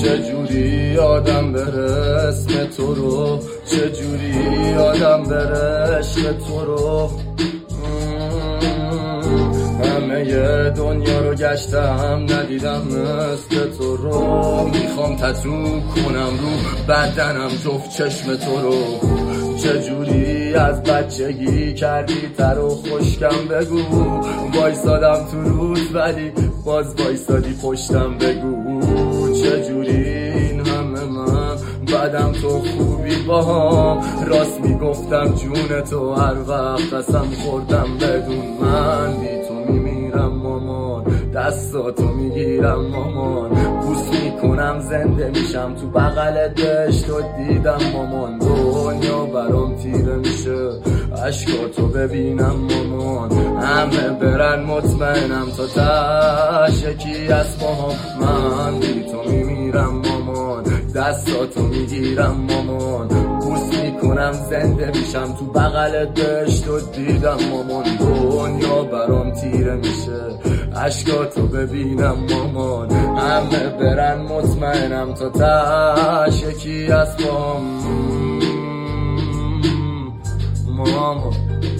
چجوری آدم بره اسم تو رو، چجوری آدم بره عشق تو رو. همه دنیا رو گشتم ندیدم مثل تو رو. میخوام تتو کنم رو بدنم جفت چشم تو رو. چجوری از بچگی کردی تر و خشکم بگو. وایسادم تو رود ولی باز وایسادی پشتم بگو. چجوری این همه من بعدم تو خوبی باهام. راست میگفتم جون تو هر وقت قسم خوردم بدون من. بی تو میمیرم مامان، دستاتو میگیرم مامان. بوس میکنم زنده میشم تو بغلت دشت و دیدم مامان. دنیا برام تیره میشه عشقاتو ببینم مامان. همه برن مطمئنم تا تش یکی از ماهام. من بی تو میمیرم مامان، دستاتو میگیرم مامان. بوس میکنم زنده میشم تو بغلت دشت و دیدم مامان. دنیا برام تیره میشه عشقاتو ببینم مامان. همه برن مطمئنم تا تش یکی از مامان.